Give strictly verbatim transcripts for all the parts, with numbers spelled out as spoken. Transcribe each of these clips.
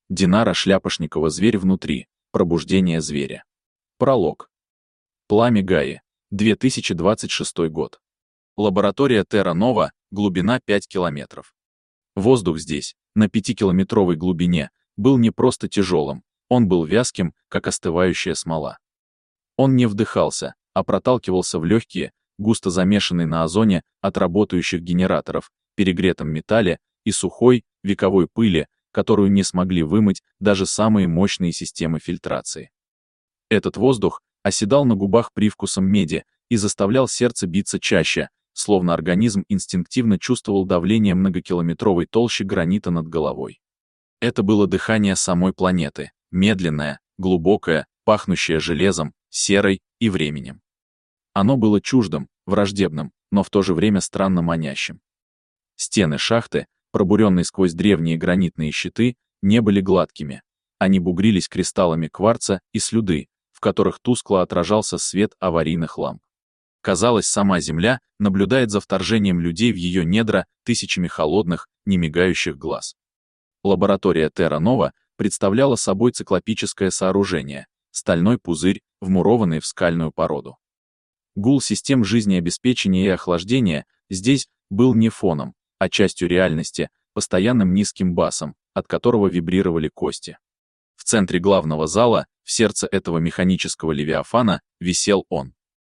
Динара Шляпошникова «Зверь внутри. Пробуждение зверя». Пролог. Пламя Гаи. две тысячи двадцать шестой год. Лаборатория Терра Нова, глубина пять километров. Воздух здесь, на пятикилометровой глубине, был не просто тяжелым, он был вязким, как остывающая смола. Он не вдыхался, а проталкивался в легкие, густо замешанные на озоне от работающих генераторов, перегретом металле и сухой, вековой пыли, которую не смогли вымыть даже самые мощные системы фильтрации. Этот воздух оседал на губах привкусом меди и заставлял сердце биться чаще, словно организм инстинктивно чувствовал давление многокилометровой толщи гранита над головой. Это было дыхание самой планеты, медленное, глубокое, пахнущее железом, серой и временем. Оно было чуждым, враждебным, но в то же время странно манящим. Стены шахты, пробуренные сквозь древние гранитные щиты, не были гладкими. Они бугрились кристаллами кварца и слюды, в которых тускло отражался свет аварийных ламп. Казалось, сама Земля наблюдает за вторжением людей в ее недра тысячами холодных, немигающих глаз. Лаборатория Терра Нова представляла собой циклопическое сооружение, стальной пузырь, вмурованный в скальную породу. Гул систем жизнеобеспечения и охлаждения здесь был не фоном, а частью реальности, постоянным низким басом, от которого вибрировали кости. В центре главного зала, в сердце этого механического левиафана, висел он.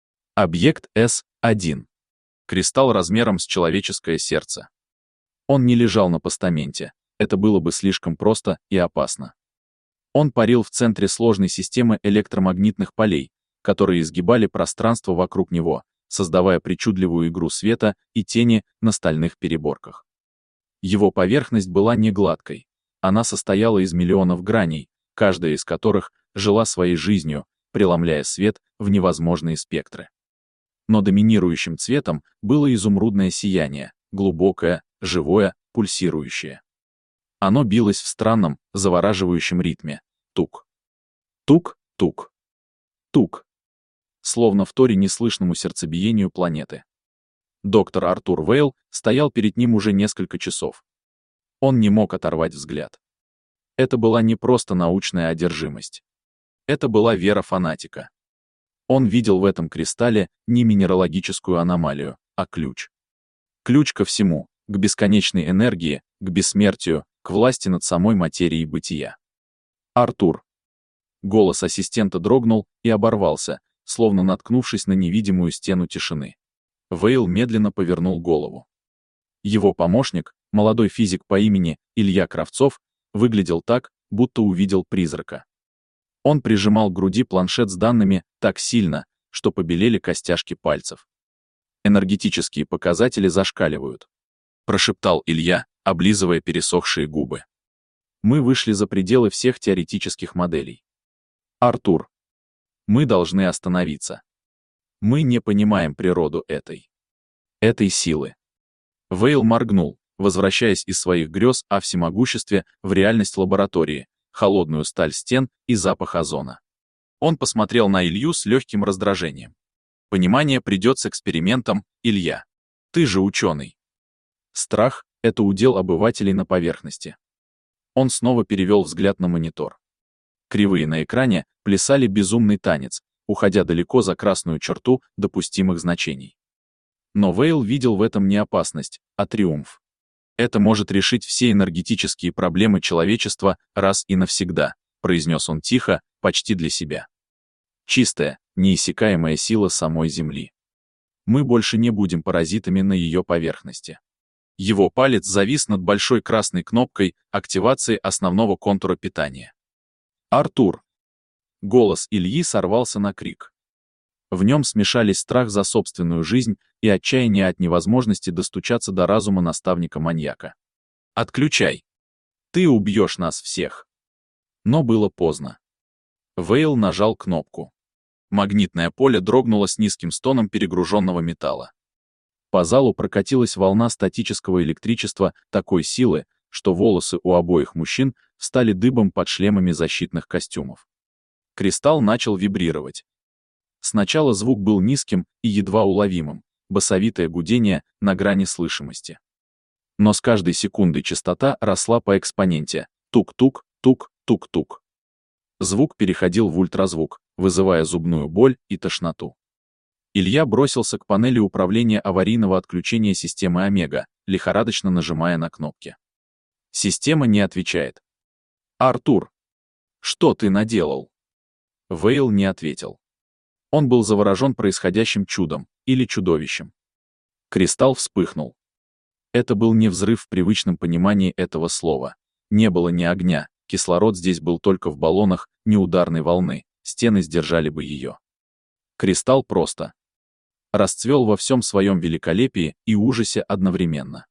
Объект эс один. Кристалл размером с человеческое сердце. Он не лежал на постаменте, это было бы слишком просто и опасно. Он парил в центре сложной системы электромагнитных полей, которые изгибали пространство вокруг него, создавая причудливую игру света и тени на стальных переборках. Его поверхность была не гладкой, она состояла из миллионов граней, каждая из которых жила своей жизнью, преломляя свет в невозможные спектры. Но доминирующим цветом было изумрудное сияние, глубокое, живое, пульсирующее. Оно билось в странном, завораживающем ритме. Тук. Тук, тук. Тук. Словно в торе неслышному сердцебиению планеты. Доктор Артур Вейл стоял перед ним уже несколько часов. Он не мог оторвать взгляд. Это была не просто научная одержимость. Это была вера фанатика. Он видел в этом кристалле не минералогическую аномалию, а ключ. Ключ ко всему, к бесконечной энергии, к бессмертию, к власти над самой материей бытия. Артур. Голос ассистента дрогнул и оборвался, словно наткнувшись на невидимую стену тишины. Вейл медленно повернул голову. Его помощник, молодой физик по имени Илья Кравцов, выглядел так, будто увидел призрака. Он прижимал к груди планшет с данными так сильно, что побелели костяшки пальцев. «Энергетические показатели зашкаливают», — прошептал Илья, облизывая пересохшие губы. «Мы вышли за пределы всех теоретических моделей. Артур, мы должны остановиться. Мы не понимаем природу этой. этой силы». Вейл моргнул, возвращаясь из своих грез о всемогуществе в реальность лаборатории, холодную сталь стен и запах озона. Он посмотрел на Илью с легким раздражением. «Понимание придет с экспериментом, Илья. Ты же ученый». Страх — это удел обывателей на поверхности. Он снова перевел взгляд на монитор. Кривые на экране плясали безумный танец, уходя далеко за красную черту допустимых значений. Но Вейл видел в этом не опасность, а триумф. «Это может решить все энергетические проблемы человечества раз и навсегда», произнес он тихо, почти для себя. «Чистая, неиссякаемая сила самой Земли. Мы больше не будем паразитами на ее поверхности». Его палец завис над большой красной кнопкой активации основного контура питания. «Артур!» Голос Ильи сорвался на крик. В нем смешались страх за собственную жизнь и отчаяние от невозможности достучаться до разума наставника-маньяка. «Отключай! Ты убьешь нас всех!» Но было поздно. Вейл нажал кнопку. Магнитное поле дрогнуло с низким стоном перегруженного металла. По залу прокатилась волна статического электричества такой силы, что волосы у обоих мужчин встали дыбом под шлемами защитных костюмов. Кристалл начал вибрировать. Сначала звук был низким и едва уловимым, басовитое гудение на грани слышимости. Но с каждой секундой частота росла по экспоненте. Тук-тук, Тук-тук-тук. Звук переходил в ультразвук, вызывая зубную боль и тошноту. Илья бросился к панели управления аварийного отключения системы Омега, лихорадочно нажимая на кнопки. Система не отвечает. «Артур, что ты наделал?» Вейл не ответил. Он был заворожен происходящим чудом или чудовищем. Кристалл вспыхнул. Это был не взрыв в привычном понимании этого слова. Не было ни огня, кислород здесь был только в баллонах, ни ударной волны, стены сдержали бы ее. Кристалл просто расцвел во всем своем великолепии и ужасе одновременно.